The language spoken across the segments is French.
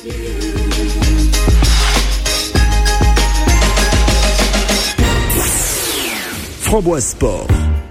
Framboise Sport.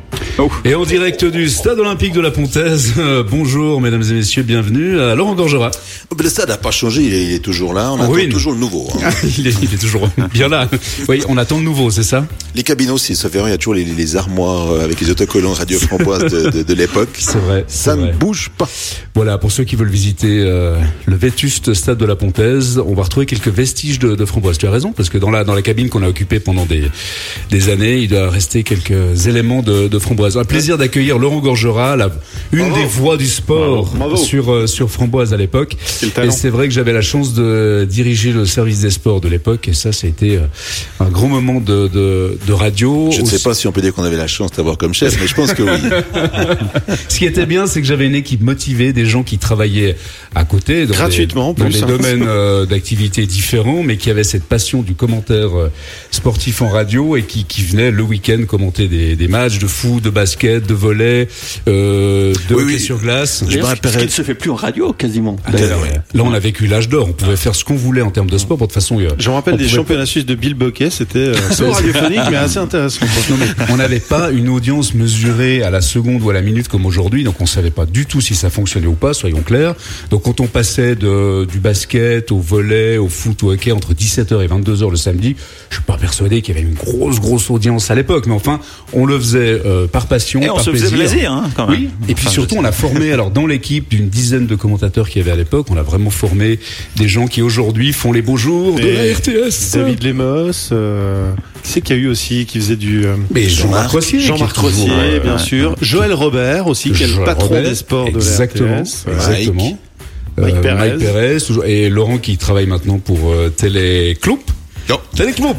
Et en direct du stade olympique de la Pontaise, bonjour mesdames et messieurs, bienvenue à Laurent Gorgera. Le stade n'a pas changé, il est toujours là, on attend toujours le nouveau. Hein. il est toujours bien là. Oui, on attend le nouveau, c'est ça? Les cabines aussi, sauf erreur, il y a toujours les armoires avec les autocollants Radio Framboise de l'époque. C'est vrai. Ça ne bouge pas. Voilà, pour ceux qui veulent visiter le vétuste stade de la Pontaise, on va retrouver quelques vestiges de Framboise. Tu as raison, parce que dans la cabine qu'on a occupée pendant des années, il doit rester quelques éléments de Framboise. Un plaisir d'accueillir Laurent Gorgera, une des voix du sport sur Framboise à l'époque. Et c'est vrai que j'avais la chance de diriger le service des sports de l'époque, et ça a été un grand moment de radio. Je ne sais pas si on peut dire qu'on avait la chance d'avoir comme chef, mais je pense que oui. Ce qui était bien, c'est que j'avais une équipe motivée, des gens qui travaillaient à côté, gratuitement, dans des domaines d'activité différents, mais qui avaient cette passion du commentaire sportif en radio et qui venaient le week-end commenter des matchs de foot, de basket, de volley, de hockey sur glace. Ce qui ne se fait plus en radio, quasiment. Là, on a vécu l'âge d'or. On pouvait faire ce qu'on voulait en termes de sport. De toute façon, je me rappelle des championnats suisses de Bill Bocquet. C'était radiophonique, mais assez intéressant. On n'avait pas une audience mesurée à la seconde ou à la minute comme aujourd'hui. Donc, on savait pas du tout si ça fonctionnait ou pas, soyons clairs. Donc, quand on passait du basket au volley, au foot, au hockey entre 17h et 22h le samedi, je suis pas persuadé qu'il y avait une grosse audience à l'époque. Mais enfin, on le faisait par passion, et on par se plaisir. faisait plaisir, hein, quand même. Oui. Et puis surtout, on a formé, alors dans l'équipe d'une dizaine de commentateurs qu'il y avait à l'époque, on a vraiment formé des gens qui aujourd'hui font les beaux jours de la RTS. David Lemos, qui c'est qu'il y a eu aussi, qui faisait du... Jean-Marc Rossier. Jean-Marc Rossier, bien sûr. Joël Robert aussi, qui est le patron des sports de la RTS. Exactement. Mike Pérez, et Laurent qui travaille maintenant pour Téléclub. Téléclub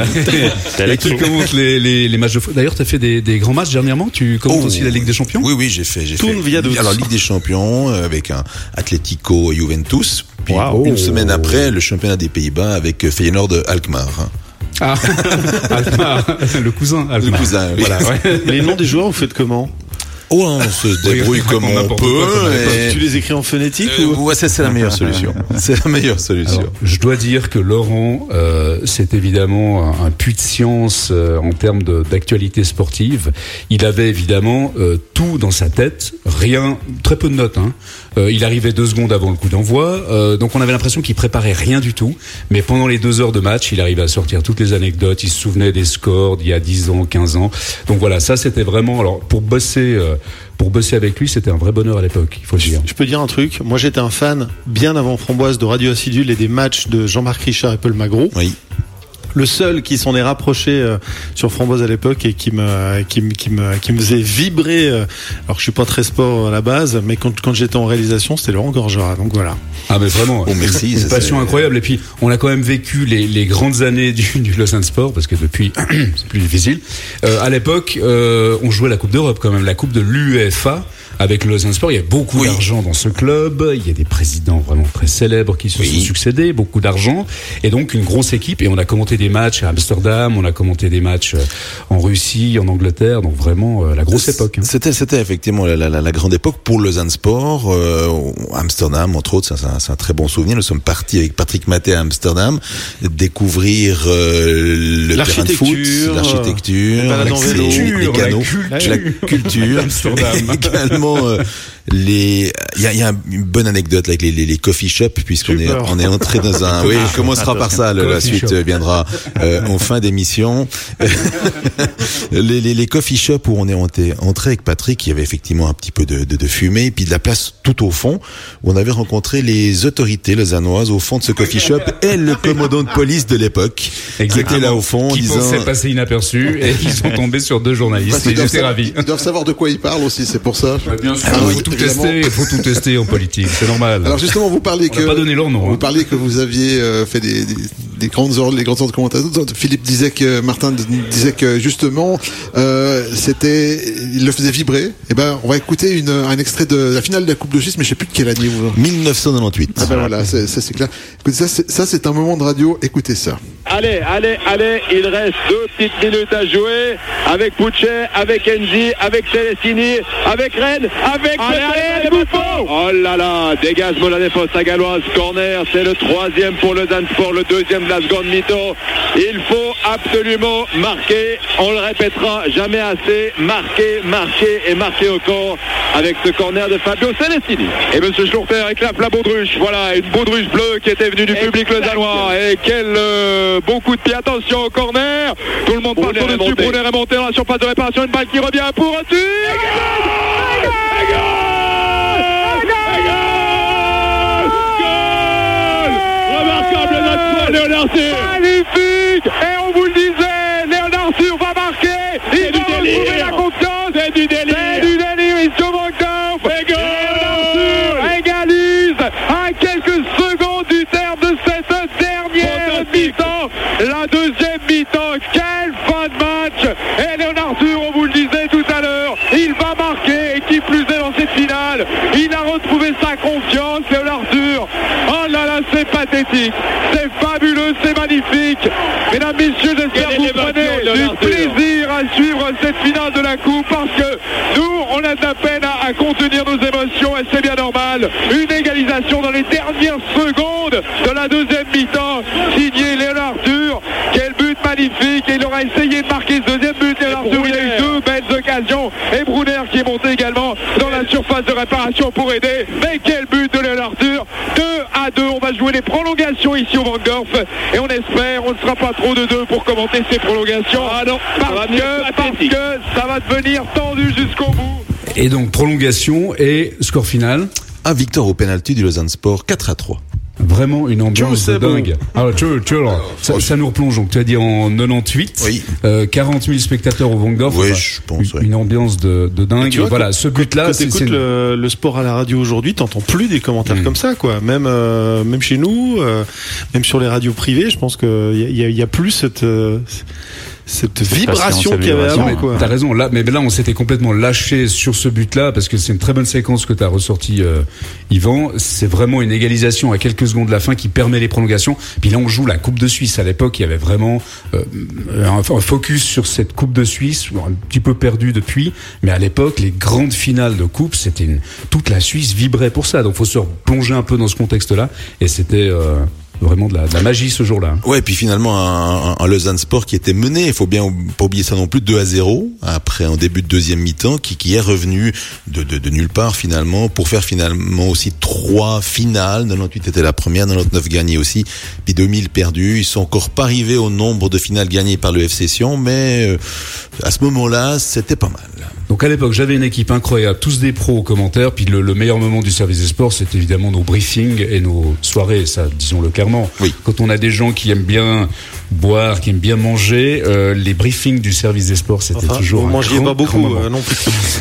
qui commente les matchs de foot. D'ailleurs, tu as fait des grands matchs dernièrement. Tu commentes aussi la Ligue des Champions. Oui, j'ai fait. Alors, Ligue des Champions avec un Atlético Juventus. Puis une semaine après, le championnat des Pays-Bas avec Feyenoord Alkmaar. Ah, Alkmaar, le cousin. Alkmaar. Le cousin, oui. Voilà, ouais. Les noms des joueurs, vous faites comment? On se débrouille comme on peut. Tu les écris en phonétique ou... c'est la meilleure solution. C'est la meilleure solution. Alors, je dois dire que Laurent, c'est évidemment un puits de science en termes d'actualité sportive. Il avait évidemment tout dans sa tête, très peu de notes. Il arrivait 2 secondes avant le coup d'envoi, donc on avait l'impression qu'il préparait rien du tout. Mais pendant les 2 heures de match, il arrivait à sortir toutes les anecdotes. Il se souvenait des scores d'il y a 10 ans, 15 ans. Donc voilà, ça c'était vraiment... Alors pour bosser avec lui, c'était un vrai bonheur à l'époque, il faut le dire. Je peux dire un truc, moi j'étais un fan bien avant Framboise de Radio Acidule et des matchs de Jean-Marc Richard et Paul Magro. Oui. Le seul qui s'en est rapproché sur Framboise à l'époque et qui me faisait vibrer, alors que je suis pas très sport à la base, mais quand j'étais en réalisation, c'était Laurent Gorgera. Donc voilà. Ah mais vraiment, merci, une passion incroyable. Et puis on a quand même vécu les grandes années du Lausanne Sport, parce que depuis c'est plus difficile. À l'époque, on jouait la Coupe d'Europe quand même, la Coupe de l'UEFA. Avec le Lausanne Sport, il y a beaucoup d'argent dans ce club. Il y a des présidents vraiment très célèbres qui se sont succédés, beaucoup d'argent, et donc une grosse équipe. Et on a commenté des matchs à Amsterdam, on a commenté des matchs en Russie, en Angleterre. Donc vraiment la grosse époque. C'était effectivement la grande époque pour le Lausanne Sport. Amsterdam, entre autres, c'est un très bon souvenir. Nous sommes partis avec Patrick Maté à Amsterdam découvrir le terrain de foot, l'architecture, les canaux, la culture, Amsterdam. Également il y a une bonne anecdote avec les coffee shops, puisqu'on est entré dans un... Oui, on commencera par ça, la suite viendra en fin d'émission. les coffee shops où on est entré avec Patrick, il y avait effectivement un petit peu de fumée, et puis de la place tout au fond, où on avait rencontré les autorités lausannoises au fond de ce coffee shop, et le commandant de police de l'époque, qui était là au fond, qui pensait passer inaperçu, et qui sont tombés sur 2 journalistes. J'étais ravi. Ils doivent savoir de quoi ils parlent aussi, c'est pour ça. Bien sûr, il faut tout tester en politique, c'est normal. Alors justement, vous parlez on n'a pas donné leur nom. Vous parliez que vous aviez fait les grandes heures de commentateurs. Martin disait que justement, il le faisait vibrer. Et ben, on va écouter un extrait de la finale de la Coupe de Suisse, mais je sais plus de quelle année. 1998. Ah ben voilà, ça c'est clair. Écoutez, ça c'est un moment de radio. Écoutez ça. Allez, il reste 2 petites minutes à jouer avec Puchet, avec Enzi, avec Celestini, avec Rennes, avec Bouffon. Oh là là, dégagement de la défense à Galloise, corner, c'est le 3e pour le Zansport, le 2e de la seconde mi-temps. Il faut absolument marquer, on le répétera jamais assez, marquer au corps avec ce corner de Fabio Celestini. Et monsieur Schlurter éclate la baudruche, voilà, une baudruche bleue qui était venue du public lausannois. Et quel bon coup de pied, attention au corner, tout le monde passe au-dessus, Brunner est monté dans la surface de réparation, une balle qui revient pour un tir. Léonard Sur, magnifique, et on vous le disait, Léonard Sur va marquer, il va retrouver la confiance, c'est du délire, il se Vancouver, Léonard Sur égalise à quelques secondes du terme de cette dernière mi-temps, la deuxième mi-temps, quelle fin de match, et Léonard Sur, on vous le disait tout à l'heure, il va marquer, et qui plus est dans cette finale, il a retrouvé sa confiance, Léonard Sur, oh là là, c'est pathétique, c'est fabuleux, c'est magnifique. Mesdames, messieurs, j'espère que vous prenez du plaisir à suivre cette finale de la Coupe parce que nous, on a de la peine à contenir nos émotions et c'est bien normal. Une égalisation dans les dernières secondes de la deuxième mi-temps, signé Léonard Sur. Quel but magnifique. Et il aura essayé de marquer ce deuxième but. Léonard Sur, il a eu 2 belles occasions. Et Brunner qui est monté également dans la surface de réparation pour aider. Mais quel but de Léonard Sur. 2-2, on va jouer les prolongations ici au Vancouver et on espère, on ne sera pas trop de 2 pour commenter ces prolongations. Ah non, parce que ça va devenir tendu jusqu'au bout. Et donc prolongation et score final. Un victoire au pénalty du Lausanne Sport 4-3. Vraiment une ambiance de dingue. Alors, ça nous replonge. Donc, tu as dit en 98, oui. 40 000 spectateurs au Vangdorf. Oui, je pense. Une ambiance de dingue. Tu vois, voilà, ce but-là, c'est le sport à la radio aujourd'hui, t'entends plus des commentaires comme ça, quoi. Même chez nous, même sur les radios privées, je pense que il y a plus cette vibration qu'il y avait avant, quoi. T'as raison. Là, mais là, on s'était complètement lâché sur ce but-là parce que c'est une très bonne séquence que t'as ressorti, Yvan. C'est vraiment une égalisation à quelques secondes de la fin qui permet les prolongations. Puis là, on joue la Coupe de Suisse. À l'époque, il y avait vraiment un focus sur cette Coupe de Suisse, un petit peu perdu depuis. Mais à l'époque, les grandes finales de Coupe, toute la Suisse vibrait pour ça. Donc, faut se replonger un peu dans ce contexte-là. Et c'était vraiment de la magie ce jour-là. Ouais, et puis finalement un Lausanne Sport qui était mené, il faut bien pas oublier ça non plus, 2-0 après en début de deuxième mi-temps, qui est revenu de nulle part finalement pour faire finalement aussi 3 finales. 98 était la première, 99 gagnée aussi, puis 2000 perdus. Ils sont encore pas arrivés au nombre de finales gagnées par le FC Sion, mais à ce moment-là, c'était pas mal. Donc à l'époque, j'avais une équipe incroyable, tous des pros aux commentaires, puis le meilleur moment du service des sports, c'est évidemment nos briefings et nos soirées, ça, disons-le clairement. Oui. Quand on a des gens qui aiment bien boire, qui aiment bien manger, les briefings du service des sports, c'était toujours vous mangiez pas beaucoup non plus.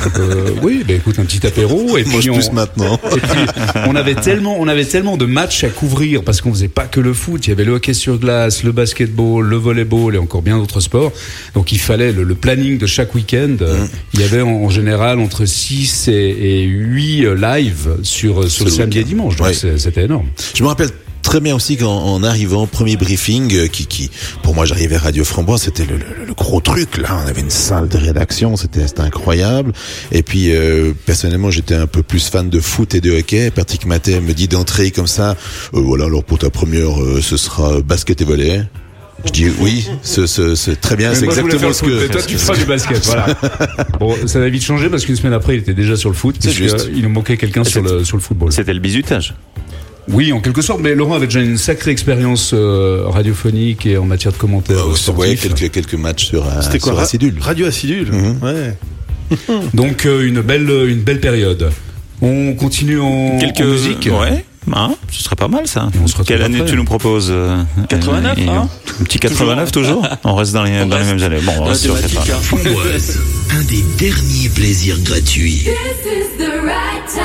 Oui, écoute, un petit apéro et puis plus maintenant. Et puis on avait tellement de matchs à couvrir parce qu'on faisait pas que le foot, il y avait le hockey sur glace, le basketball, le volleyball et encore bien d'autres sports. Donc il fallait le planning de chaque week-end. Il y avait en général entre 6 et 8 live sur le samedi et dimanche. Donc c'était énorme. Je me rappelle très bien aussi qu'en arrivant, premier briefing, qui pour moi j'arrivais à Radio Framboise, c'était le gros truc, là, on avait une salle de rédaction, c'était incroyable, et puis personnellement j'étais un peu plus fan de foot et de hockey. Patrick Maté me dit d'entrer comme ça, voilà, alors pour ta première, ce sera basket et volley. Je dis oui, c'est très bien, c'est exactement ce que... Mais toi, tu feras du basket, voilà. Bon, ça va vite changer parce qu'une semaine après, il était déjà sur le foot. C'est juste. Il nous manquait quelqu'un sur le football. C'était le bizutage. Oui, en quelque sorte, mais Laurent avait déjà une sacrée expérience radiophonique et en matière de commentaires. Ouais, quelques matchs sur Acidule. Radio Acidule, ouais. Donc une belle période. On continue en musique. Ouais. Ce serait pas mal ça. Quelle année tu nous proposes 89, hein. Un petit 89 toujours. On reste dans les mêmes années. Bon, on reste sur 89. Framboise, un des derniers plaisirs gratuits. This is the right time.